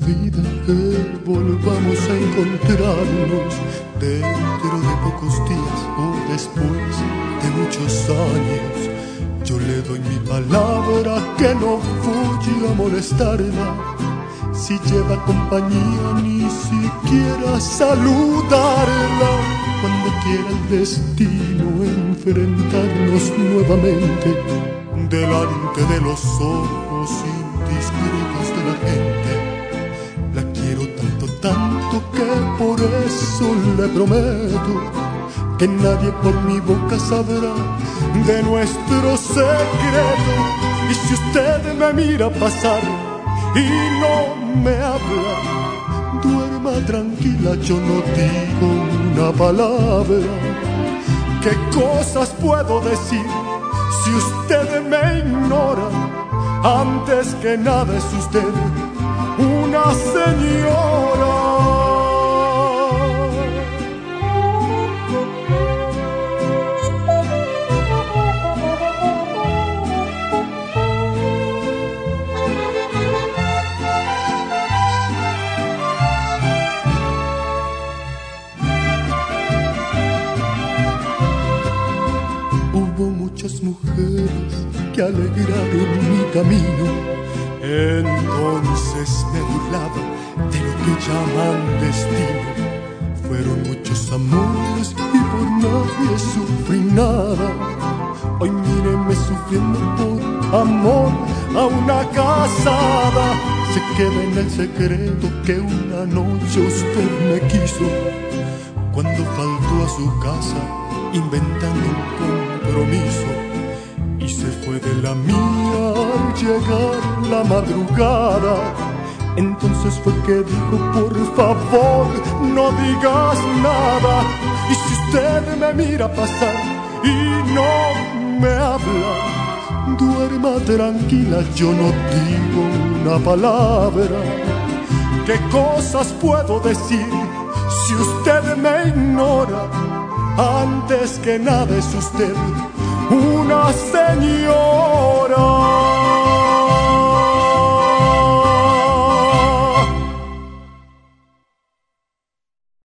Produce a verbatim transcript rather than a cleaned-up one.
vida que volvamos a encontrarnos dentro de pocos días o después de muchos años. Yo le doy mi palabra que no voy a molestarla. Si lleva compañía ni siquiera saludarla. Cuando quiera el destino enfrentarnos nuevamente delante de los ojos indiscretos de la gente. La quiero tanto, tanto que por eso le prometo que nadie por mi boca sabrá de nuestro secreto. Y si usted me mira pasar y no me habla, duerma tranquila, yo no digo una palabra. ¿Qué cosas puedo decir si usted me ignora? Antes que nada es usted una señora. Hubo muchas mujeres que alegraron mi camino. Entonces me burlaba de lo que llaman destino. Fueron muchos amores y por nadie sufrí nada. Hoy míreme sufriendo por amor a una casada. Se queda en el secreto que una noche usted me quiso, cuando faltó a su casa inventando un compromiso. Y se fue de la mía al llegar la madrugada. Entonces fue que dijo, por favor, no digas nada. Y si usted me mira pasar y no me habla, duerma tranquila, yo no digo una palabra. ¿Qué cosas puedo decir si usted me ignora? Antes que nada es usted una señora.